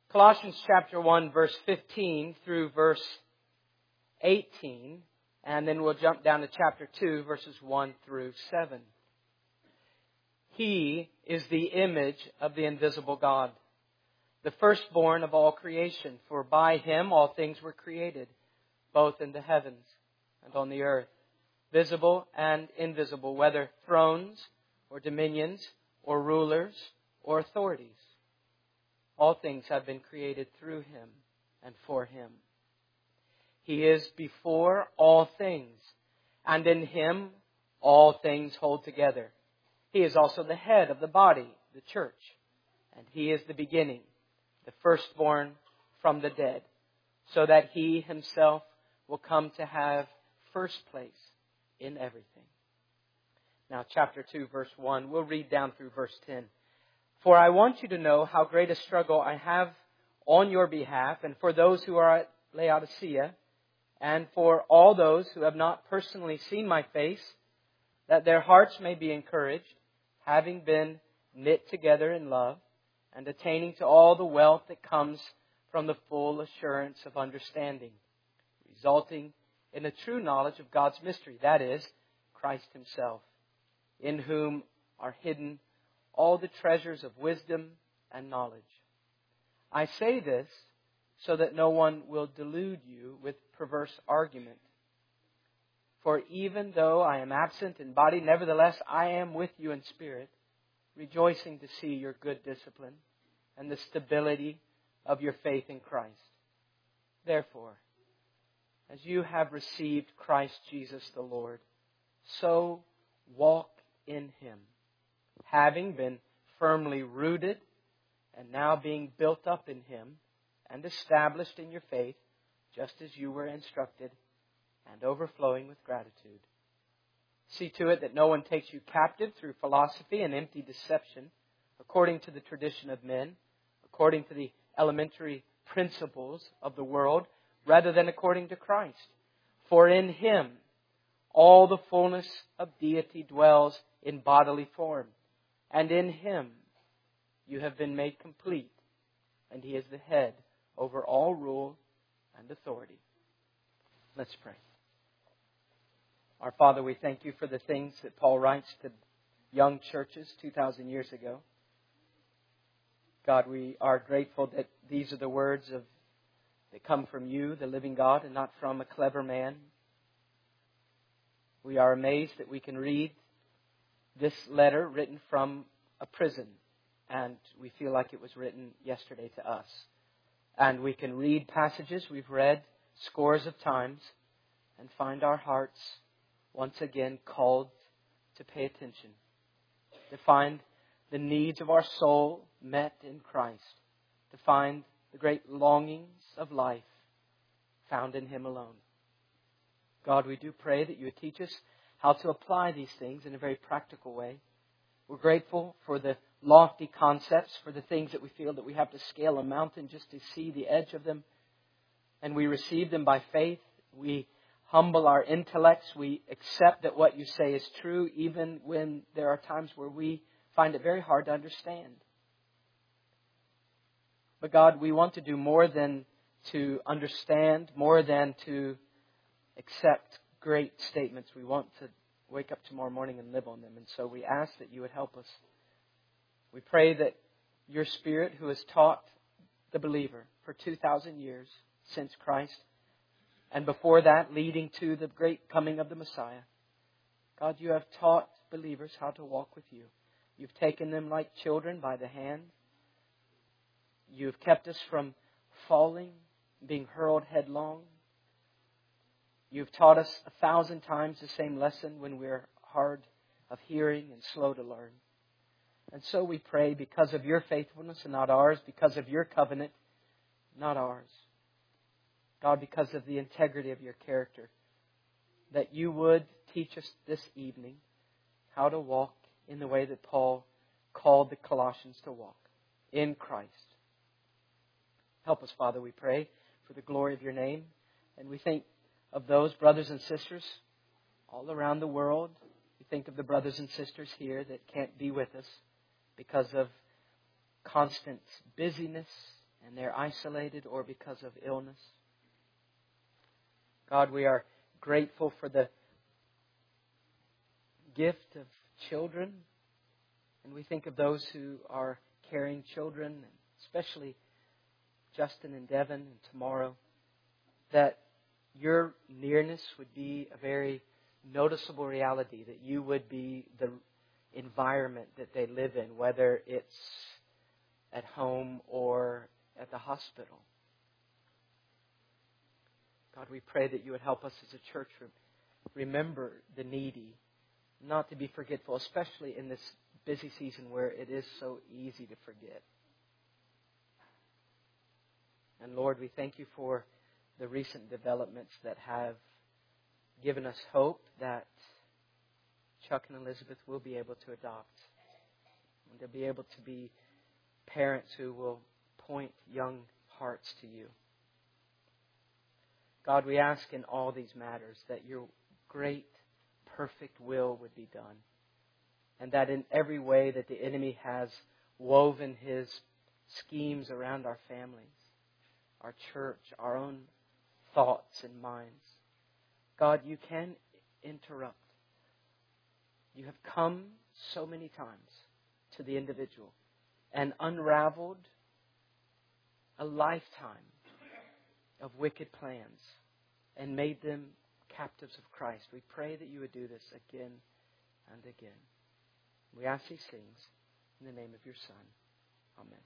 Colossians chapter 1, verse 15 through verse 18. And then we'll jump down to chapter 2, verses 1 through 7. He is the image of the invisible God, the firstborn of all creation. For by Him all things were created, both in the heavens and on the earth, visible and invisible, whether thrones or dominions or rulers or authorities. All things have been created through Him and for Him. He is before all things, and in Him all things hold together. He is also the head of the body, the church, and He is the beginning, the firstborn from the dead, so that He Himself will come to have first place in everything. Now, chapter 2, verse 1, we'll read down through verse 10. For I want you to know how great a struggle I have on your behalf, and for those who are at Laodicea, and for all those who have not personally seen my face, that their hearts may be encouraged, having been knit together in love, and attaining to all the wealth that comes from the full assurance of understanding, resulting in a true knowledge of God's mystery, that is, Christ Himself, in whom are hidden all the treasures of wisdom and knowledge. I say this so that no one will delude you with perverse argument. For even though I am absent in body, nevertheless I am with you in spirit, rejoicing to see your good discipline and the stability of your faith in Christ. Therefore, as you have received Christ Jesus the Lord, so walk in Him, having been firmly rooted and now being built up in Him and established in your faith, just as you were instructed, and overflowing with gratitude. See to it that no one takes you captive through philosophy and empty deception, according to the tradition of men, according to the elementary principles of the world, rather than according to Christ. For in Him all the fullness of deity dwells in bodily form, and in Him you have been made complete, and He is the head over all rule and authority. Let's pray. Our Father, we thank You for the things that Paul writes to young churches 2,000 years ago. God, we are grateful that these are the words that come from You, the living God, and not from a clever man. We are amazed that we can read this letter written from a prison, and we feel like it was written yesterday to us. And we can read passages we've read scores of times and find our hearts once again called to pay attention, to find the needs of our soul met in Christ, to find the great longings of life found in Him alone. God, we do pray that You would teach us how to apply these things in a very practical way. We're grateful for the lofty concepts, for the things that we feel that we have to scale a mountain just to see the edge of them. And we receive them by faith. We humble our intellects. We accept that what You say is true, even when there are times where we find it very hard to understand. But God, we want to do more than to understand, more than to accept great statements. We want to wake up tomorrow morning and live on them. And so we ask that You would help us. We pray that Your Spirit, who has taught the believer for 2,000 years since Christ, and before that, leading to the great coming of the Messiah, God, You have taught believers how to walk with You. You've taken them like children by the hand. You've kept us from falling, being hurled headlong. You've taught us 1,000 times the same lesson when we're hard of hearing and slow to learn. And so we pray, because of Your faithfulness and not ours, because of Your covenant, not ours. God, because of the integrity of Your character, that You would teach us this evening how to walk in the way that Paul called the Colossians to walk, in Christ. Help us, Father, we pray, for the glory of Your name. And we think of those brothers and sisters all around the world. We think of the brothers and sisters here that can't be with us because of constant busyness and they're isolated or because of illness. God, we are grateful for the gift of children. And we think of those who are carrying children, especially Justin and Devin and tomorrow, that your nearness would be a very noticeable reality, that you would be the environment that they live in, whether it's at home or at the hospital. God, we pray that you would help us as a church remember the needy, not to be forgetful, especially in this busy season where it is so easy to forget. And Lord, we thank you for the recent developments that have given us hope that Chuck and Elizabeth will be able to adopt. And they'll be able to be parents who will point young hearts to you. God, we ask in all these matters that your great, perfect will would be done. And that in every way that the enemy has woven his schemes around our families, our church, our own thoughts and minds, God, you can interrupt. You have come so many times to the individual and unraveled a lifetime of wicked plans and made them captives of Christ. We pray that you would do this again and again. We ask these things in the name of your Son. Amen.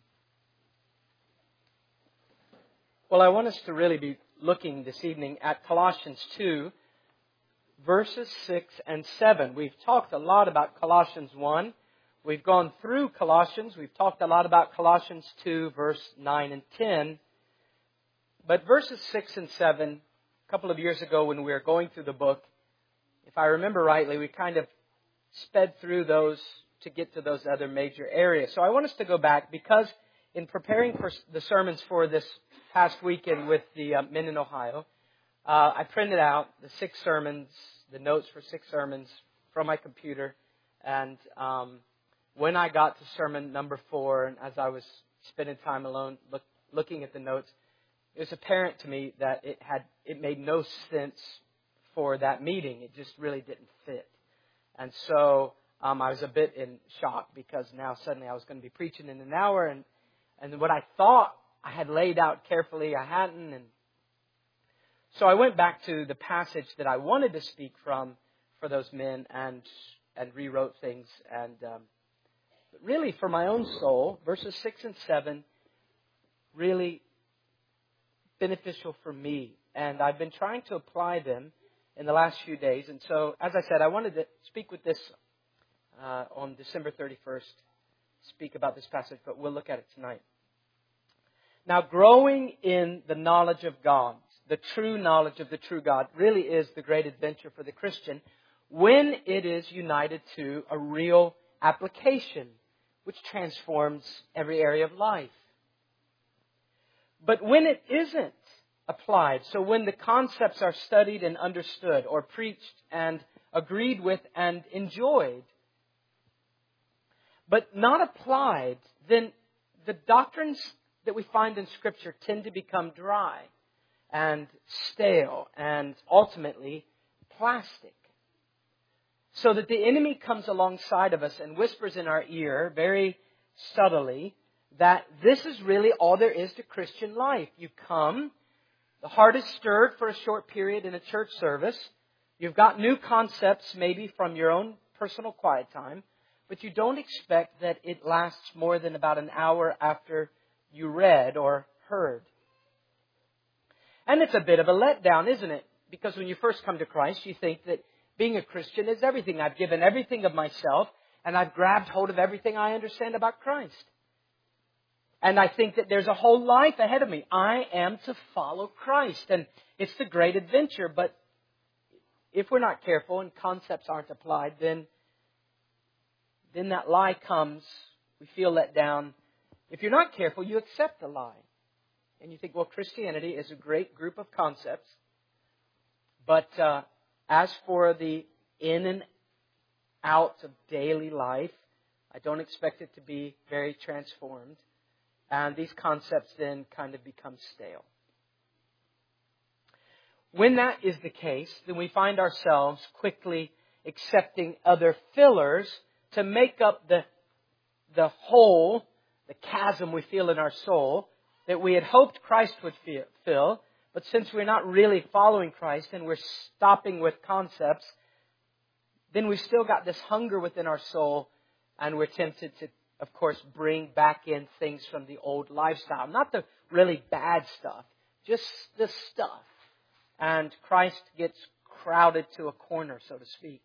Well, I want us to really be looking this evening at Colossians 2, verses 6 and 7. We've talked a lot about Colossians 1. We've gone through Colossians. We've talked a lot about Colossians 2, verse 9 and 10. But verses 6 and 7, a couple of years ago when we were going through the book, if I remember rightly, we kind of sped through those to get to those other major areas. So I want us to go back because in preparing for the sermons for this past weekend with the men in Ohio, I printed out the 6 sermons, the notes for 6 sermons from my computer. And when I got to sermon number 4, and as I was spending time alone looking at the notes, it was apparent to me that it made no sense for that meeting. It just really didn't fit. And so I was a bit in shock because now suddenly I was going to be preaching in an hour, and what I thought I had laid out carefully, I hadn't. And so I went back to the passage that I wanted to speak from for those men and rewrote things. And really for my own soul, verses 6 and 7, really beneficial for me. And I've been trying to apply them in the last few days. And so, as I said, I wanted to speak with this on December 31st, speak about this passage, but we'll look at it tonight. Now, growing in the knowledge of God, the true knowledge of the true God, really is the great adventure for the Christian when it is united to a real application, which transforms every area of life. But when it isn't applied, so when the concepts are studied and understood or preached and agreed with and enjoyed, but not applied, then the doctrines that we find in Scripture tend to become dry and stale and ultimately plastic. So that the enemy comes alongside of us and whispers in our ear very subtly that this is really all there is to Christian life. You come, the heart is stirred for a short period in a church service. You've got new concepts maybe from your own personal quiet time, but you don't expect that it lasts more than about an hour after you read or heard. And it's a bit of a letdown, isn't it? Because when you first come to Christ, you think that being a Christian is everything. I've given everything of myself, and I've grabbed hold of everything I understand about Christ. And I think that there's a whole life ahead of me. I am to follow Christ. And it's the great adventure. But if we're not careful and concepts aren't applied, then that lie comes. We feel let down. If you're not careful, you accept the lie. And you think, well, Christianity is a great group of concepts. But as for the in and out of daily life, I don't expect it to be very transformed. And these concepts then kind of become stale. When that is the case, then we find ourselves quickly accepting other fillers to make up the hole, the chasm we feel in our soul that we had hoped Christ would fill. But since we're not really following Christ and we're stopping with concepts, then we've still got this hunger within our soul, and we're tempted to, of course, bring back in things from the old lifestyle. Not the really bad stuff, just the stuff. And Christ gets crowded to a corner, so to speak.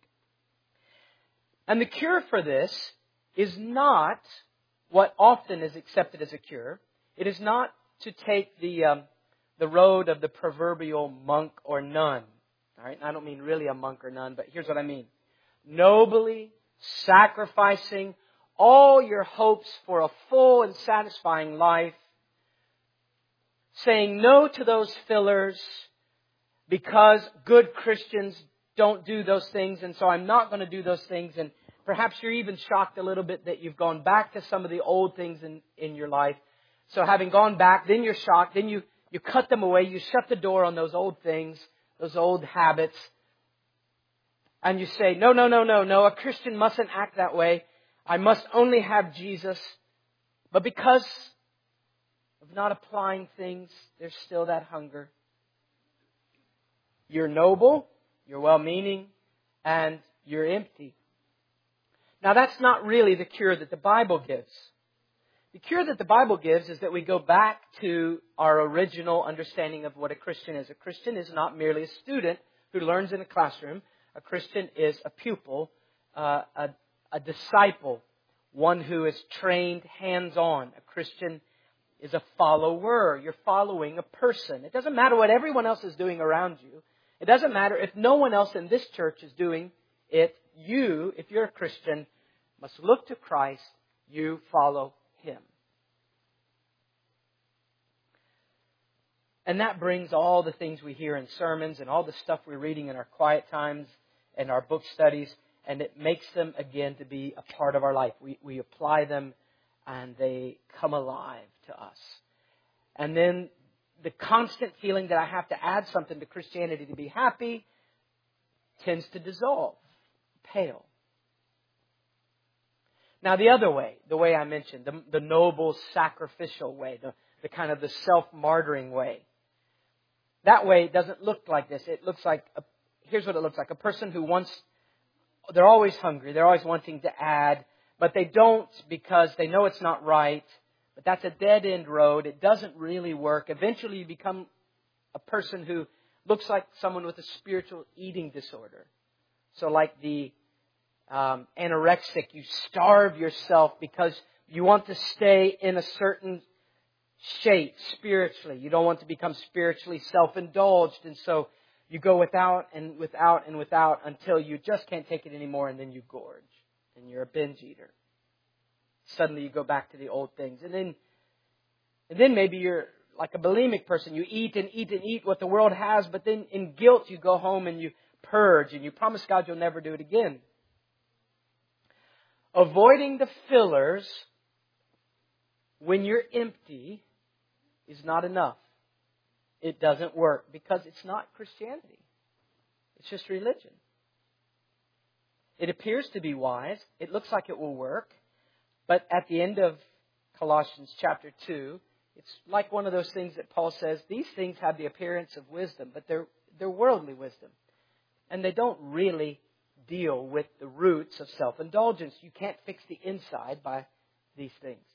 And the cure for this is not what often is accepted as a cure. It is not to take the road of the proverbial monk or nun. All right? I don't mean really a monk or nun, but here's what I mean. Nobly sacrificing all your hopes for a full and satisfying life, saying no to those fillers because good Christians don't do those things, and so I'm not going to do those things. And perhaps you're even shocked a little bit that you've gone back to some of the old things in your life. So having gone back, then you're shocked, then you cut them away, you shut the door on those old things, those old habits. And you say, no, a Christian mustn't act that way. I must only have Jesus. But because of not applying things, there's still that hunger. You're noble, you're well-meaning, and you're empty. Now that's not really the cure that the Bible gives. The cure that the Bible gives is that we go back to our original understanding of what a Christian is. A Christian is not merely a student who learns in a classroom. A Christian is a pupil, a disciple, one who is trained hands-on. A Christian is a follower. You're following a person. It doesn't matter what everyone else is doing around you. It doesn't matter if no one else in this church is doing it. You, if you're a Christian, must look to Christ. You follow Him. And that brings all the things we hear in sermons and all the stuff we're reading in our quiet times and our book studies, and it makes them again to be a part of our life. We apply them and they come alive to us. And then the constant feeling that I have to add something to Christianity to be happy tends to dissolve, pale. Now the other way, the way I mentioned, the noble sacrificial way, the kind of the self-martyring way. That way doesn't look like this. It looks like, here's what it looks like. A person who they're always hungry. They're always wanting to add, but they don't because they know it's not right. But that's a dead-end road. It doesn't really work. Eventually you become a person who looks like someone with a spiritual eating disorder. So like the anorexic, you starve yourself because you want to stay in a certain shape spiritually. You don't want to become spiritually self-indulged. And so you go without and without and without until you just can't take it anymore, and then you gorge. And you're a binge eater. Suddenly you go back to the old things. And then maybe you're like a bulimic person. You eat and eat and eat what the world has, but then in guilt you go home and you purge and you promise God you'll never do it again. Avoiding the fillers when you're empty is not enough. It doesn't work because it's not Christianity. It's just religion. It appears to be wise. It looks like it will work. But at the end of Colossians chapter 2, it's like one of those things that Paul says, these things have the appearance of wisdom, but they're worldly wisdom. And they don't really deal with the roots of self-indulgence. You can't fix the inside by these things.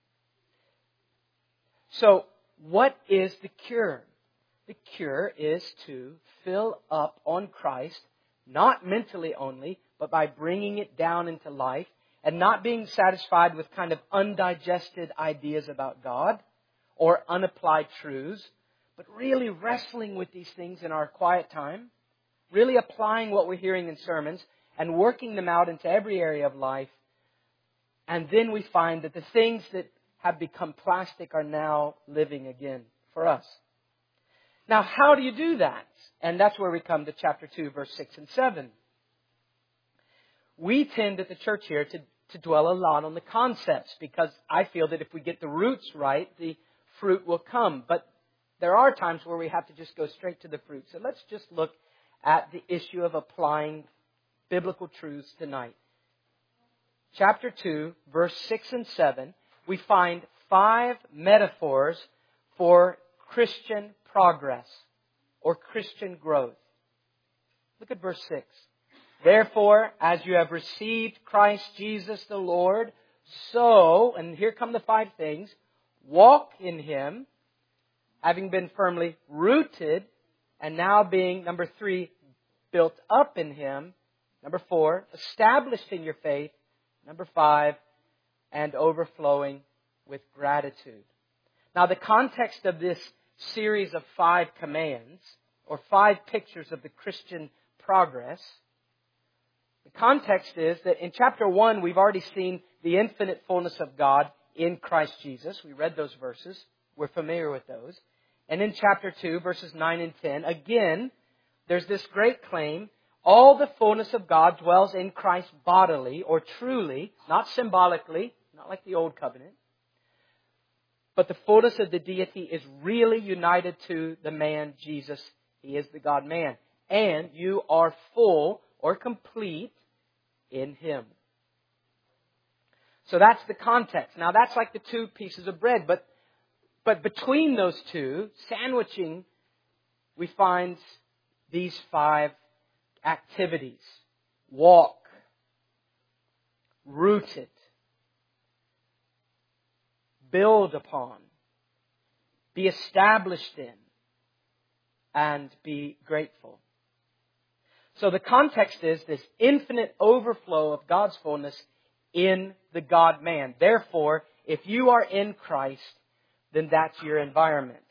So, what is the cure? The cure is to fill up on Christ, not mentally only, but by bringing it down into life and not being satisfied with kind of undigested ideas about God or unapplied truths, but really wrestling with these things in our quiet time, really applying what we're hearing in sermons and working them out into every area of life. And then we find that the things that have become plastic are now living again for us. Now, how do you do that? And that's where we come to chapter 2, verse 6 and 7. We tend at the church here to dwell a lot on the concepts, because I feel that if we get the roots right, the fruit will come. But there are times where we have to just go straight to the fruit. So let's just look at the issue of applying biblical truths tonight. Chapter 2, verse 6 and 7, we find 5 metaphors for Christian progress or Christian growth. Look at verse 6. Therefore, as you have received Christ Jesus the Lord, so, and here come the 5 things, walk in Him, having been firmly rooted, and now being, number 3, built up in Him, number 4, established in your faith, number 5, and overflowing with gratitude. Now, the context of this series of 5 commands, or 5 pictures of the Christian progress, the context is that in chapter 1, we've already seen the infinite fullness of God in Christ Jesus. We read those verses. We're familiar with those. And in chapter 2, verses 9 and 10, again, there's this great claim: all the fullness of God dwells in Christ bodily or truly, not symbolically, not like the Old Covenant. But the fullness of the deity is really united to the man Jesus. He is the God-man. And you are full or complete in Him. So that's the context. Now that's like the 2 pieces of bread. But between those 2, sandwiching, we find these 5 activities. Walk. Rooted. Build upon. Be established in. And be grateful. So the context is this infinite overflow of God's fullness in the God-man. Therefore, if you are in Christ, then that's your environment.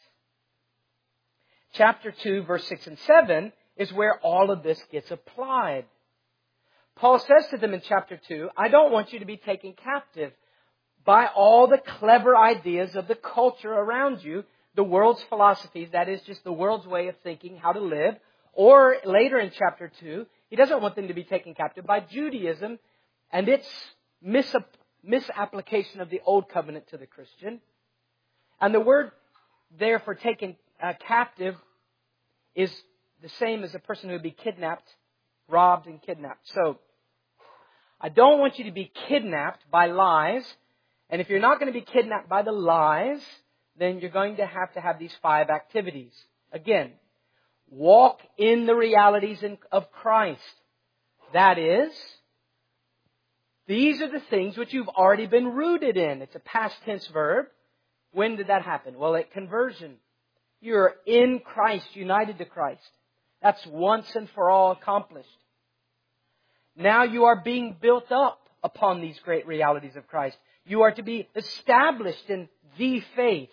Chapter 2, verse 6 and 7 is where all of this gets applied. Paul says to them in chapter 2, I don't want you to be taken captive by all the clever ideas of the culture around you, the world's philosophies, that is just the world's way of thinking how to live. Or later in chapter 2, he doesn't want them to be taken captive by Judaism and its misapplication of the Old Covenant to the Christian. And the word there for taken captive is the same as a person who would be kidnapped, robbed and kidnapped. So, I don't want you to be kidnapped by lies. And if you're not going to be kidnapped by the lies, then you're going to have these 5 activities. Again, walk in the realities of Christ. That is, these are the things which you've already been rooted in. It's a past tense verb. When did that happen? Well, at conversion. You're in Christ, united to Christ. That's once and for all accomplished. Now you are being built up upon these great realities of Christ. You are to be established in the faith.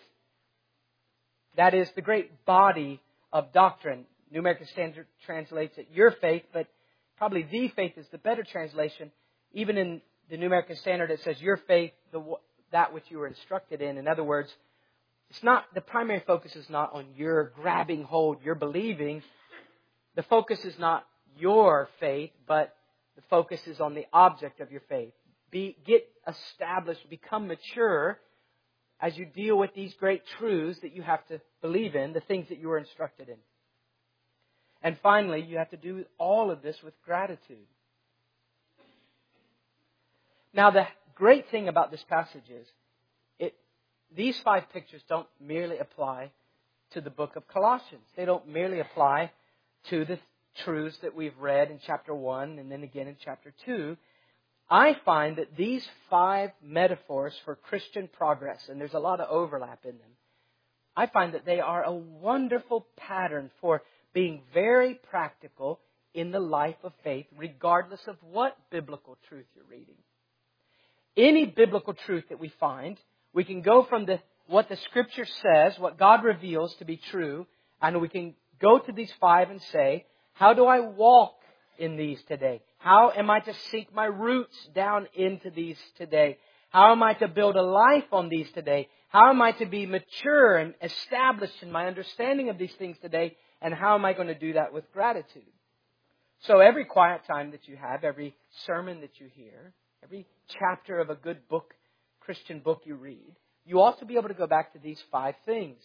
That is the great body of doctrine. New American Standard translates it your faith, but probably the faith is the better translation. Even in the New American Standard it says your faith, that which you were instructed in. In other words, it's not, the primary focus is not on your grabbing hold, your believing. The focus is not your faith, but the focus is on the object of your faith. Get established, become mature as you deal with these great truths that you have to believe in, the things that you were instructed in. And finally, you have to do all of this with gratitude. Now, the great thing about this passage is, these 5 pictures don't merely apply to the book of Colossians. They don't merely apply to the truths that we've read in chapter 1 and then again in chapter 2. I find that these 5 metaphors for Christian progress, and there's a lot of overlap in them, I find that they are a wonderful pattern for being very practical in the life of faith, regardless of what biblical truth you're reading. Any biblical truth that we find, we can go from what the Scripture says, what God reveals to be true, and we can go to these 5 and say, how do I walk in these today? How am I to sink my roots down into these today? How am I to build a life on these today? How am I to be mature and established in my understanding of these things today? And how am I going to do that with gratitude? So every quiet time that you have, every sermon that you hear, every chapter of a good book, Christian book you read, you ought to be able to go back to these 5 things.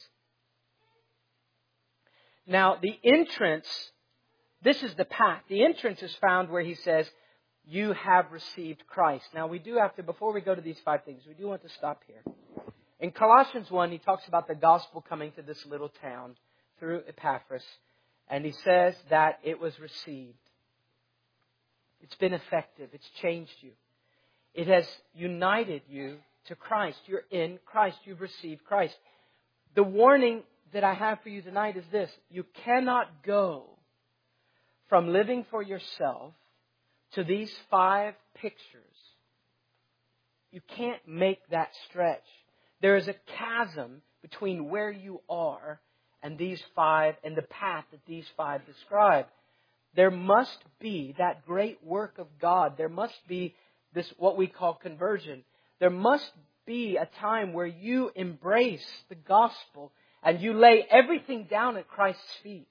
Now, the entrance, this is the path. The entrance is found where he says, you have received Christ. Now, we do have to, before we go to these 5 things, we do want to stop here. In Colossians 1, he talks about the gospel coming to this little town through Epaphras. And he says that it was received. It's been effective. It's changed you. It has united you to Christ. You're in Christ. You've received Christ. The warning that I have for you tonight is this. You cannot go from living for yourself to these 5 pictures. You can't make that stretch. There is a chasm between where you are and these 5 and the path that these 5 describe. There must be that great work of God. There must be this, what we call conversion. There must be a time where you embrace the gospel and you lay everything down at Christ's feet.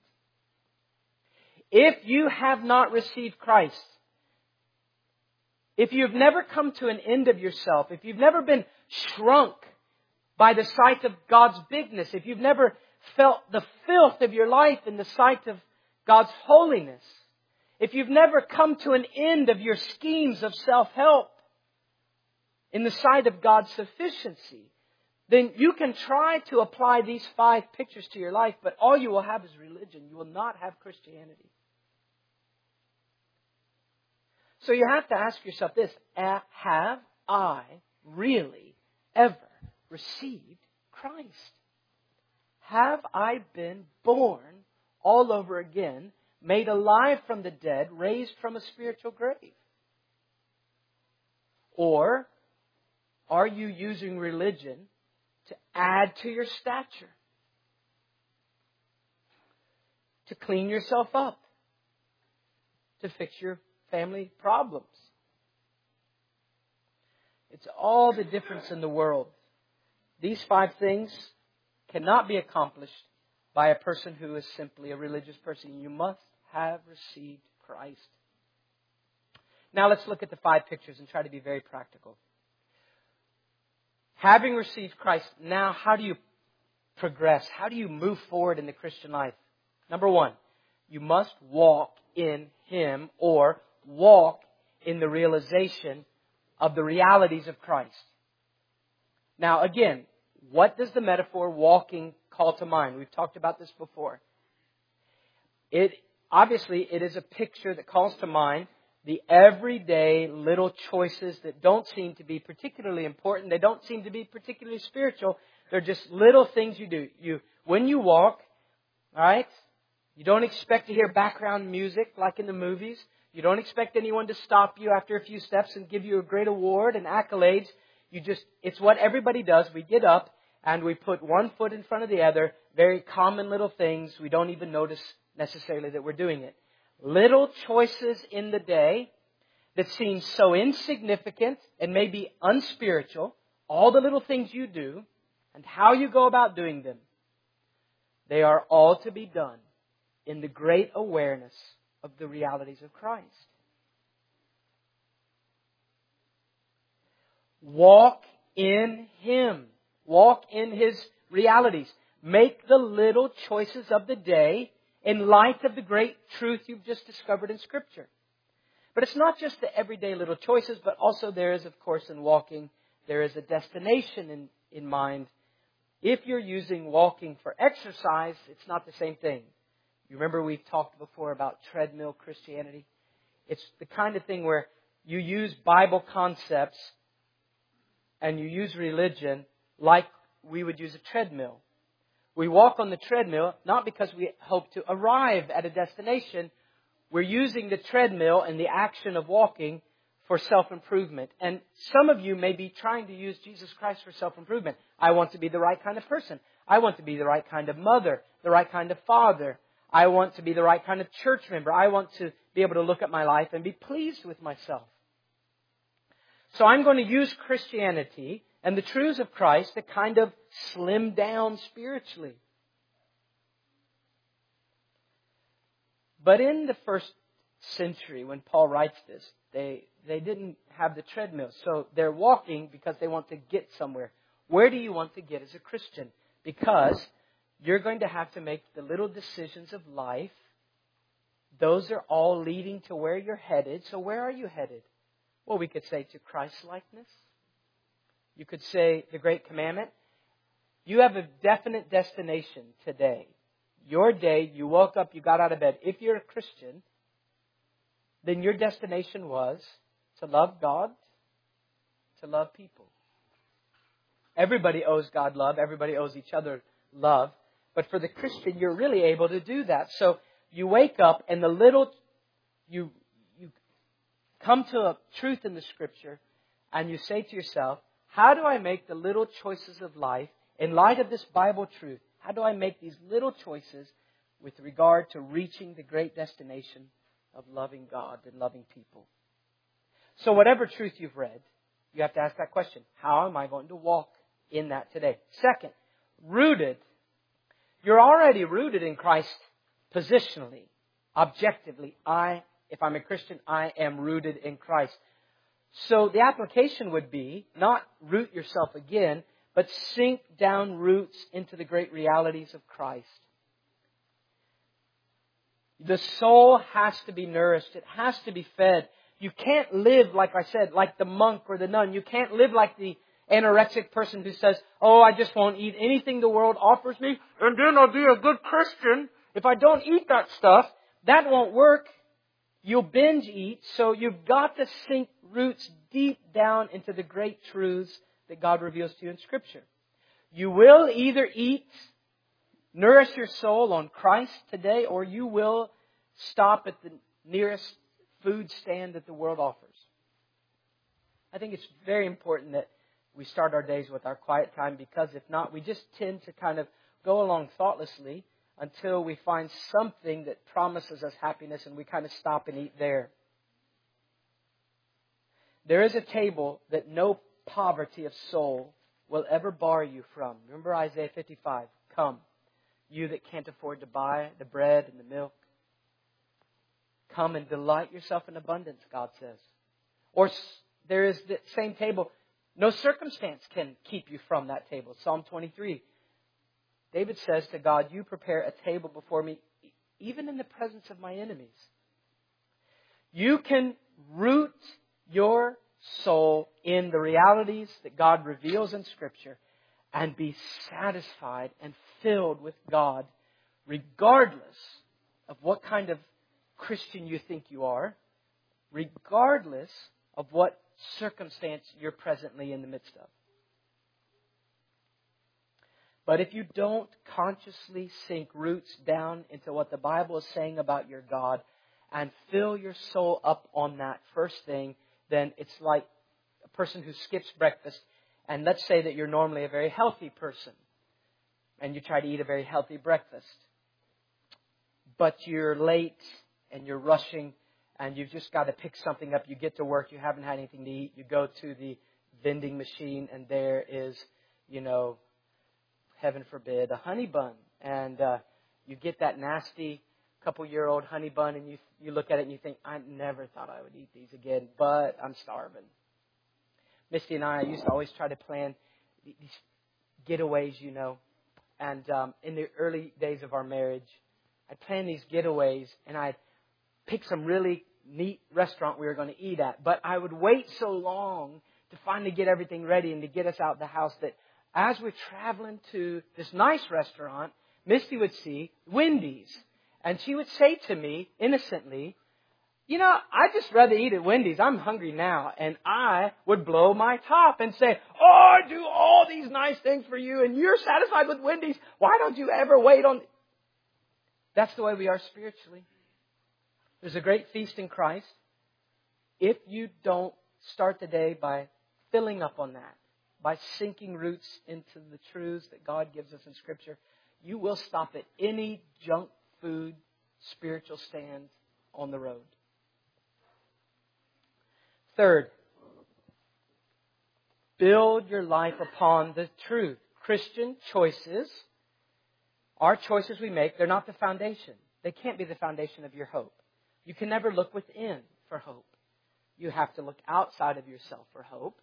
If you have not received Christ, if you've never come to an end of yourself, if you've never been shrunk by the sight of God's bigness, if you've never felt the filth of your life in the sight of God's holiness, if you've never come to an end of your schemes of self-help in the sight of God's sufficiency, then you can try to apply these 5 pictures to your life, but all you will have is religion. You will not have Christianity. So you have to ask yourself this, have I really ever received Christ? Have I been born all over again, made alive from the dead, raised from a spiritual grave? Or are you using religion to add to your stature? To clean yourself up? To fix your family problems? It's all the difference in the world. These 5 things cannot be accomplished by a person who is simply a religious person. You must have received Christ. Now let's look at the 5 pictures and try to be very practical. Having received Christ, now how do you progress? How do you move forward in the Christian life? Number 1, you must walk in Him, or walk in the realization of the realities of Christ. Now again, what does the metaphor walking call to mind? We've talked about this before. Obviously, it is a picture that calls to mind the everyday little choices that don't seem to be particularly important. They don't seem to be particularly spiritual. They're just little things you do. When you walk, all right, you don't expect to hear background music like in the movies. You don't expect anyone to stop you after a few steps and give you a great award and accolades. It's what everybody does. We get up and we put one foot in front of the other. Very common little things. We don't even notice necessarily that we're doing it. Little choices in the day that seem so insignificant and maybe unspiritual. All the little things you do and how you go about doing them. They are all to be done in the great awareness of the realities of Christ. Walk in Him. Walk in His realities. Make the little choices of the day in light of the great truth you've just discovered in Scripture. But it's not just the everyday little choices, but also there is, of course, in walking, there is a destination in mind. If you're using walking for exercise, it's not the same thing. You remember we've talked before about treadmill Christianity? It's the kind of thing where you use Bible concepts and you use religion like we would use a treadmill. We walk on the treadmill not because we hope to arrive at a destination. We're using the treadmill and the action of walking for self-improvement. And some of you may be trying to use Jesus Christ for self-improvement. I want to be the right kind of person. I want to be the right kind of mother, the right kind of father. I want to be the right kind of church member. I want to be able to look at my life and be pleased with myself. So I'm going to use Christianity and the truths of Christ to kind of slim down spiritually. But in the first century, when Paul writes this, they didn't have the treadmill. So they're walking because they want to get somewhere. Where do you want to get as a Christian? Because you're going to have to make the little decisions of life. Those are all leading to where you're headed. So where are you headed? Well, we could say to Christ-likeness. You could say the Great Commandment. You have a definite destination today. Your day, you woke up, you got out of bed. If you're a Christian, then your destination was to love God, to love people. Everybody owes God love. Everybody owes each other love. But for the Christian, you're really able to do that. So you wake up and you come to a truth in the Scripture and you say to yourself, how do I make the little choices of life in light of this Bible truth? How do I make these little choices with regard to reaching the great destination of loving God and loving people? So whatever truth you've read, you have to ask that question. How am I going to walk in that today? Second, rooted. You're already rooted in Christ positionally, objectively. If I'm a Christian, I am rooted in Christ. So the application would be not root yourself again, but sink down roots into the great realities of Christ. The soul has to be nourished. It has to be fed. You can't live, like I said, like the monk or the nun. You can't live like the anorexic person who says, oh, I just won't eat anything the world offers me, and then I'll be a good Christian. If I don't eat that stuff, that won't work. You'll binge eat. So you've got to sink roots deep down into the great truths that God reveals to you in Scripture. You will either nourish your soul on Christ today, or you will stop at the nearest food stand that the world offers. I think it's very important that we start our days with our quiet time, because if not, we just tend to kind of go along thoughtlessly until we find something that promises us happiness and we kind of stop and eat there. There is a table that no poverty of soul will ever bar you from. Remember Isaiah 55. Come, you that can't afford to buy the bread and the milk. Come and delight yourself in abundance, God says. Or there is the same table. No circumstance can keep you from that table. Psalm 23. David says to God, you prepare a table before me, even in the presence of my enemies. You can root your soul in the realities that God reveals in Scripture and be satisfied and filled with God, regardless of what kind of Christian you think you are, regardless of what circumstance you're presently in the midst of. But if you don't consciously sink roots down into what the Bible is saying about your God and fill your soul up on that first thing, then it's like a person who skips breakfast. And let's say that you're normally a very healthy person and you try to eat a very healthy breakfast. But you're late and you're rushing and you've just got to pick something up. You get to work, you haven't had anything to eat. You go to the vending machine and there is, heaven forbid, a honey bun. And you get that nasty couple-year-old honey bun and you look at it and you think, I never thought I would eat these again, but I'm starving. Misty and I used to always try to plan these getaways, And in the early days of our marriage, I'd plan these getaways and I'd pick some really neat restaurant we were going to eat at. But I would wait so long to finally get everything ready and to get us out of the house that as we're traveling to this nice restaurant, Misty would see Wendy's. And she would say to me innocently, I'd just rather eat at Wendy's. I'm hungry now. And I would blow my top and say, oh, I do all these nice things for you and you're satisfied with Wendy's. Why don't you ever wait on... That's the way we are spiritually. There's a great feast in Christ. If you don't start the day by filling up on that, by sinking roots into the truths that God gives us in Scripture, you will stop at any junk food spiritual stand on the road. Third, build your life upon the truth. Christian choices, our choices we make, they're not the foundation. They can't be the foundation of your hope. You can never look within for hope. You have to look outside of yourself for hope.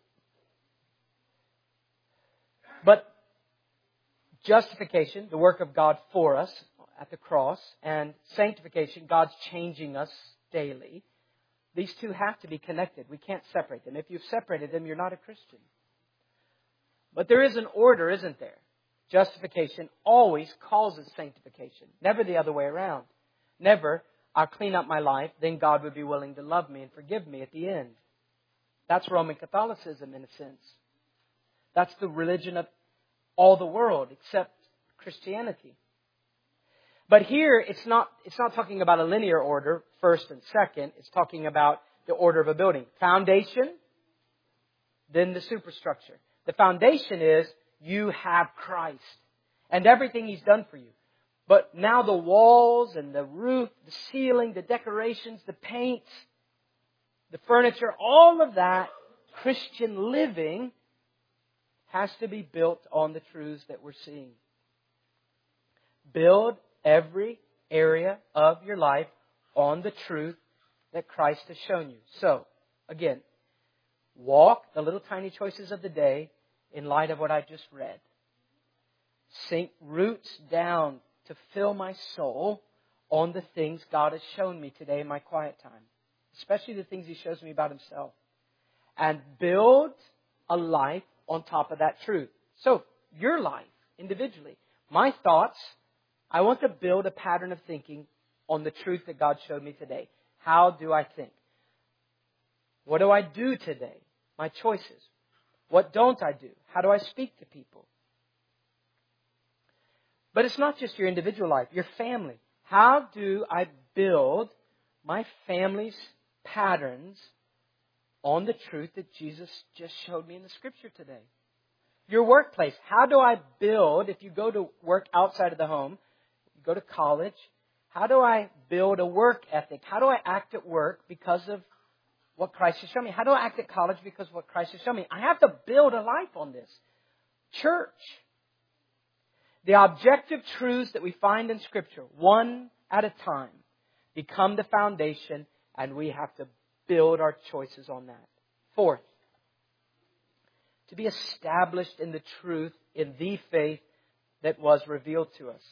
But justification, the work of God for us at the cross, and sanctification, God's changing us daily, these two have to be connected. We can't separate them. If you've separated them, you're not a Christian. But there is an order, isn't there? Justification always causes sanctification. Never the other way around. Never, I'll clean up my life, then God would be willing to love me and forgive me at the end. That's Roman Catholicism in a sense. That's the religion of all the world except Christianity. But here, it's not talking about a linear order, first and second. It's talking about the order of a building. Foundation, then the superstructure. The foundation is you have Christ and everything He's done for you. But now the walls and the roof, the ceiling, the decorations, the paint, the furniture, all of that Christian living has to be built on the truths that we're seeing. Build every area of your life on the truth that Christ has shown you. So, again, walk the little tiny choices of the day in light of what I just read. Sink roots down to fill my soul on the things God has shown me today in my quiet time. Especially the things He shows me about Himself. And build a life on top of that truth. So, your life, individually. My thoughts, I want to build a pattern of thinking on the truth that God showed me today. How do I think? What do I do today? My choices. What don't I do? How do I speak to people? But it's not just your individual life, your family. How do I build my family's patterns on the truth that Jesus just showed me in the Scripture today? Your workplace. How do I build, if you go to work outside of the home, you go to college, how do I build a work ethic? How do I act at work because of what Christ has shown me? How do I act at college because of what Christ has shown me? I have to build a life on this. Church. The objective truths that we find in Scripture, one at a time, become the foundation, and we have to build our choices on that. Fourth, to be established in the truth, in the faith that was revealed to us.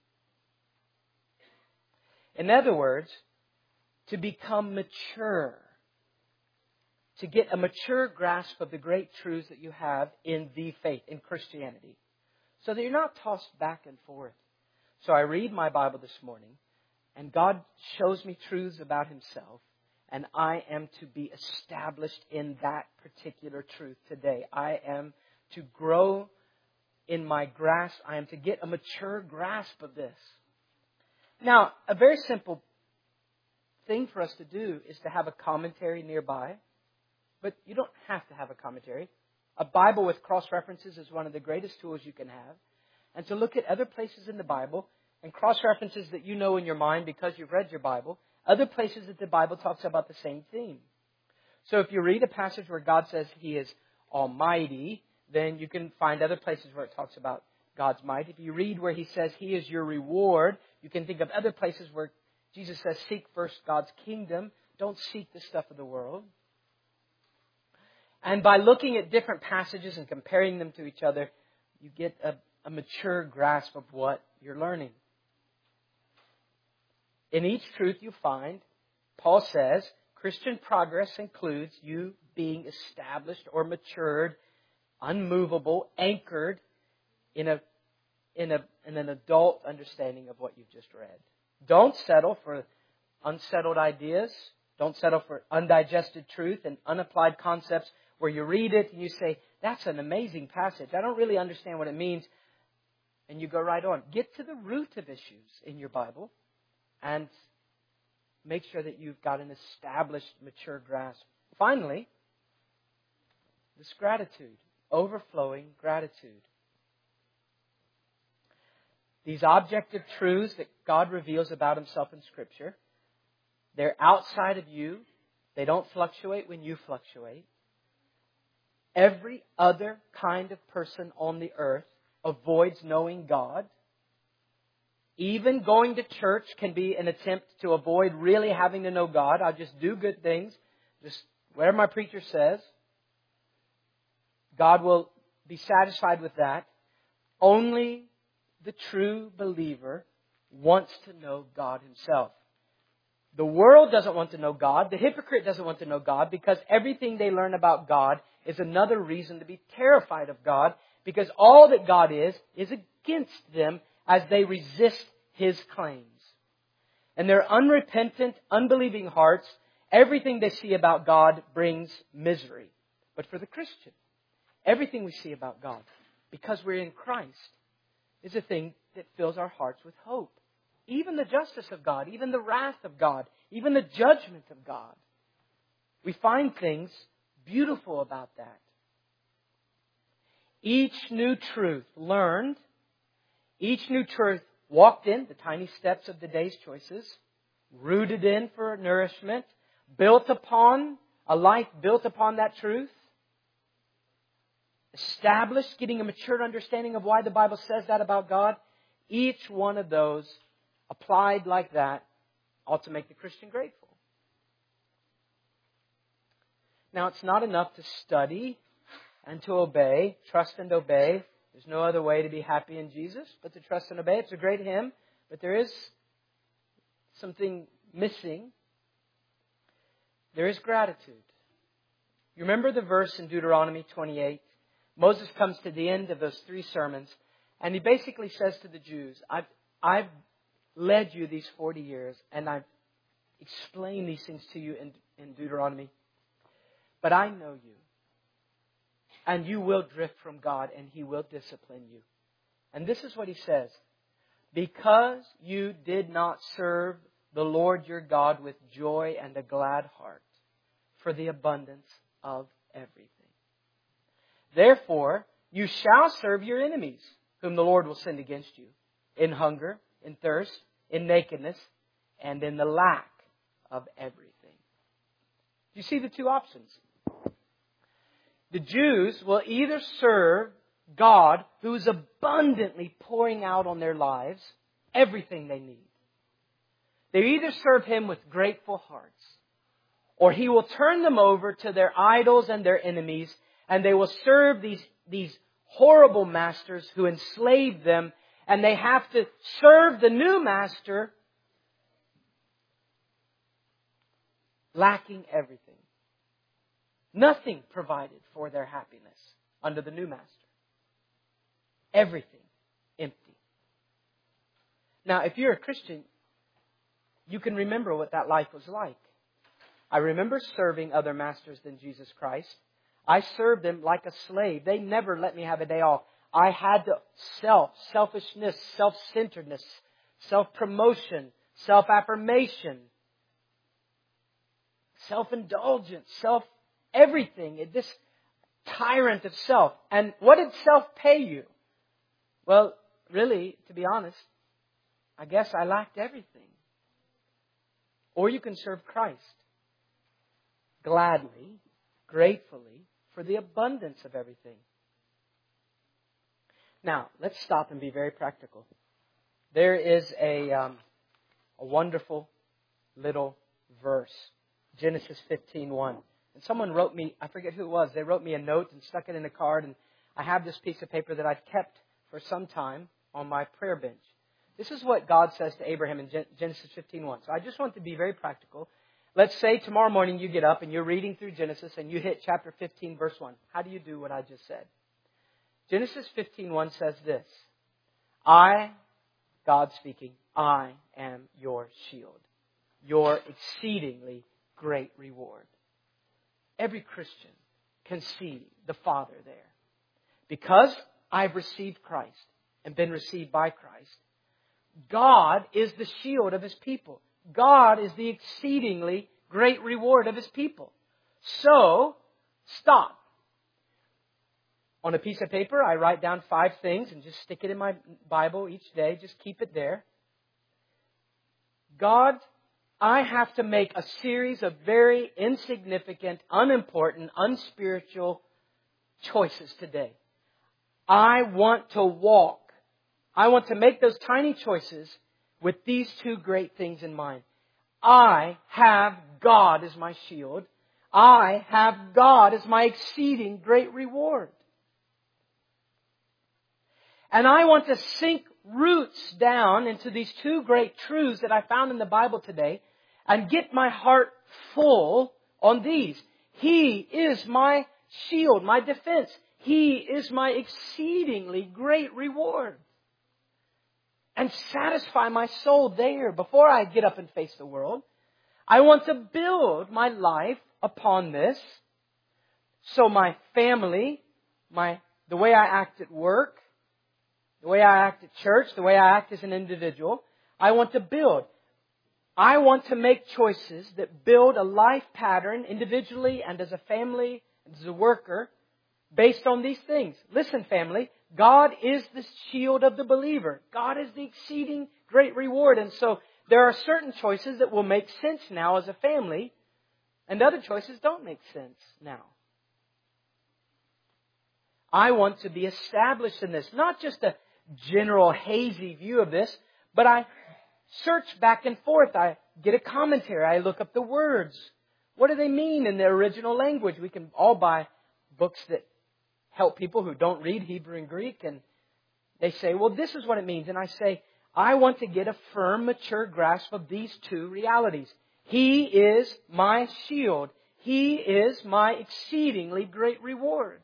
In other words, to become mature. To get a mature grasp of the great truths that you have in the faith, in Christianity. So that you're not tossed back and forth. So I read my Bible this morning, and God shows me truths about Himself, and I am to be established in that particular truth today. I am to grow in my grasp. I am to get a mature grasp of this. Now, a very simple thing for us to do is to have a commentary nearby. But you don't have to have a commentary. A Bible with cross-references is one of the greatest tools you can have. And to look at other places in the Bible and cross-references that you know in your mind because you've read your Bible, other places that the Bible talks about the same theme. So if you read a passage where God says He is almighty, then you can find other places where it talks about God's might. If you read where He says He is your reward, you can think of other places where Jesus says, seek first God's kingdom. Don't seek the stuff of the world. And by looking at different passages and comparing them to each other, you get a mature grasp of what you're learning. In each truth you find, Paul says, Christian progress includes you being established or matured, unmovable, anchored in an adult understanding of what you've just read. Don't settle for unsettled ideas. Don't settle for undigested truth and unapplied concepts where you read it and you say, that's an amazing passage. I don't really understand what it means. And you go right on. Get to the root of issues in your Bible and make sure that you've got an established, mature grasp. Finally, this gratitude, overflowing gratitude. These objective truths that God reveals about Himself in Scripture, they're outside of you. They don't fluctuate when you fluctuate. Every other kind of person on the earth avoids knowing God. Even going to church can be an attempt to avoid really having to know God. I'll just do good things. Just Whatever my preacher says, God will be satisfied with that. Only the true believer wants to know God Himself. The world doesn't want to know God. The hypocrite doesn't want to know God because everything they learn about God is another reason to be terrified of God, because all that God is against them as they resist His claims. And their unrepentant, unbelieving hearts, everything they see about God brings misery. But for the Christian, everything we see about God, because we're in Christ, is a thing that fills our hearts with hope. Even the justice of God, even the wrath of God, even the judgment of God. We find things beautiful about that. Each new truth learned, each new truth walked in, the tiny steps of the day's choices, rooted in for nourishment, built upon, a life built upon that truth, established, getting a mature understanding of why the Bible says that about God. Each one of those applied like that ought to make the Christian grateful. Now, it's not enough to study and to obey, trust and obey. There's no other way to be happy in Jesus but to trust and obey. It's a great hymn, but there is something missing. There is gratitude. You remember the verse in Deuteronomy 28? Moses comes to the end of those 3 sermons, and he basically says to the Jews, I've led you these 40 years, and I've explained these things to you in Deuteronomy. But I know you. And you will drift from God, and He will discipline you. And this is what He says. Because you did not serve the Lord your God with joy and a glad heart for the abundance of everything. Therefore, you shall serve your enemies, whom the Lord will send against you, in hunger, in thirst, in nakedness, and in the lack of everything. You see the 2 options. The Jews will either serve God, who is abundantly pouring out on their lives everything they need. They either serve Him with grateful hearts, or He will turn them over to their idols and their enemies, and they will serve these horrible masters who enslave them, and they have to serve the new master lacking everything. Nothing provided for their happiness under the new master. Everything empty. Now, if you're a Christian, you can remember what that life was like. I remember serving other masters than Jesus Christ. I served them like a slave. They never let me have a day off. I had to selfishness, self-centeredness, self-promotion, self-affirmation, self-indulgence, everything. This tyrant of self. And what did self pay you? Well, really, to be honest, I guess I lacked everything. Or you can serve Christ gladly, gratefully, for the abundance of everything. Now, let's stop and be very practical. There is a wonderful little verse, Genesis 15:1. And someone wrote me, I forget who it was, they wrote me a note and stuck it in a card, and I have this piece of paper that I've kept for some time on my prayer bench. This is what God says to Abraham in Genesis 15:1. So I just want to be very practical. Let's say tomorrow morning you get up and you're reading through Genesis and you hit chapter 15, verse 1. How do you do what I just said? Genesis 15:1 says this. I, God speaking, I am your shield, your exceedingly great reward. Every Christian can see the Father there. Because I've received Christ and been received by Christ, God is the shield of His people. God is the exceedingly great reward of His people. So, stop. On a piece of paper, I write down 5 things and just stick it in my Bible each day. Just keep it there. God, I have to make a series of very insignificant, unimportant, unspiritual choices today. I want to walk. I want to make those tiny choices with these 2 great things in mind. I have God as my shield. I have God as my exceeding great reward. And I want to sink roots down into these two great truths that I found in the Bible today and get my heart full on these. He is my shield, my defense. He is my exceedingly great reward. And satisfy my soul there before I get up and face the world. I want to build my life upon this. So my family, the way I act at work, the way I act at church, the way I act as an individual, I want to build. I want to make choices that build a life pattern individually and as a family, as a worker, based on these things. Listen, family, God is the shield of the believer. God is the exceeding great reward. And so there are certain choices that will make sense now as a family, and other choices don't make sense now. I want to be established in this. Not just a general hazy view of this, but I search back and forth. I get a commentary. I look up the words. What do they mean in the original language? We can all buy books that help people who don't read Hebrew and Greek, and they say, well, this is what it means. And I say, I want to get a firm, mature grasp of these two realities. He is my shield. He is my exceedingly great reward.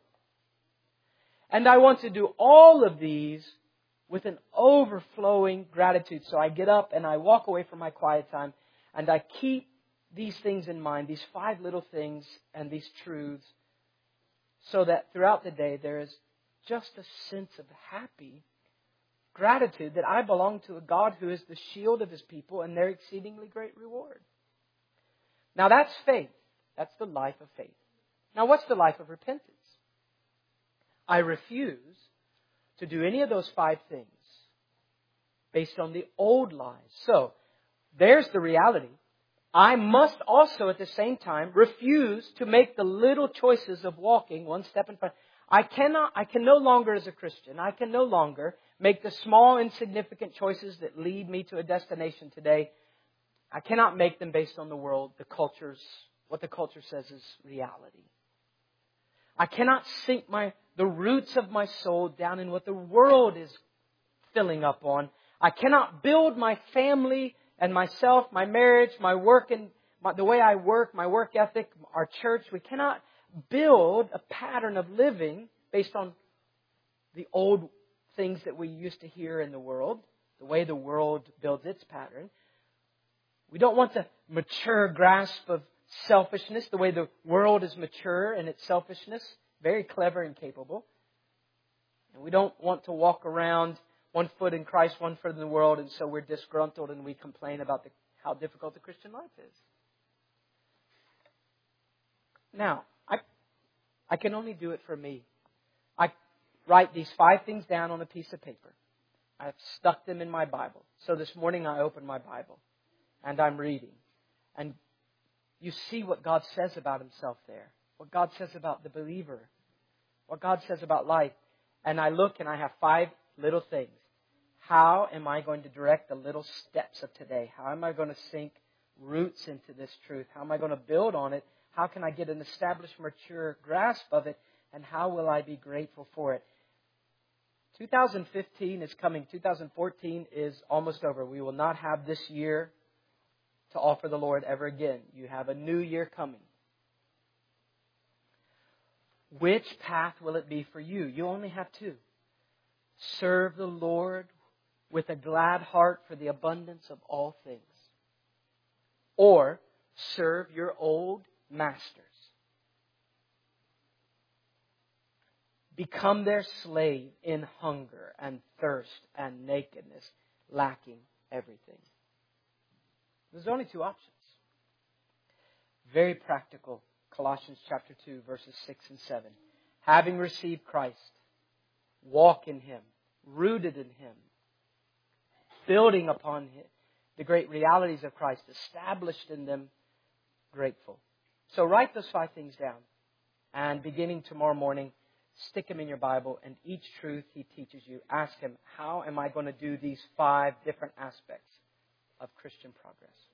And I want to do all of these with an overflowing gratitude. So I get up and I walk away from my quiet time and I keep these things in mind, these 5 little things and these truths, so that throughout the day there is just a sense of happy gratitude that I belong to a God who is the shield of His people and their exceedingly great reward. Now that's faith. That's the life of faith. Now what's the life of repentance? I refuse to do any of those 5 things based on the old lies. So, there's the reality. I must also at the same time refuse to make the little choices of walking one step in front. I can no longer as a Christian, I can no longer make the small insignificant choices that lead me to a destination today. I cannot make them based on the world, what the culture says is reality. I cannot sink the roots of my soul down in what the world is filling up on. I cannot build my family and myself, my marriage, my work, and the way I work, my work ethic, our church. We cannot build a pattern of living based on the old things that we used to hear in the world, the way the world builds its pattern. We don't want the mature grasp of selfishness, the way the world is mature in its selfishness, very clever and capable. And we don't want to walk around one foot in Christ, one foot in the world, and so we're disgruntled and we complain about how difficult the Christian life is. Now, I can only do it for me. I write these 5 things down on a piece of paper. I've stuck them in my Bible. So this morning I opened my Bible and I'm reading. And you see what God says about Himself there. What God says about the believer. What God says about life. And I look and I have 5 little things. How am I going to direct the little steps of today? How am I going to sink roots into this truth? How am I going to build on it? How can I get an established, mature grasp of it? And how will I be grateful for it? 2015 is coming. 2014 is almost over. We will not have this year to offer the Lord ever again. You have a new year coming. Which path will it be for you? You only have 2. Serve the Lord with a glad heart for the abundance of all things. Or serve your old masters. Become their slave in hunger and thirst and nakedness, lacking everything. There's only 2 options. Very practical. Colossians chapter 2, verses 6 and 7. Having received Christ, walk in Him, rooted in Him, building upon the great realities of Christ, established in them, grateful. So write those 5 things down. And beginning tomorrow morning, stick them in your Bible, and each truth He teaches you, ask Him, how am I going to do these 5 different aspects of Christian progress?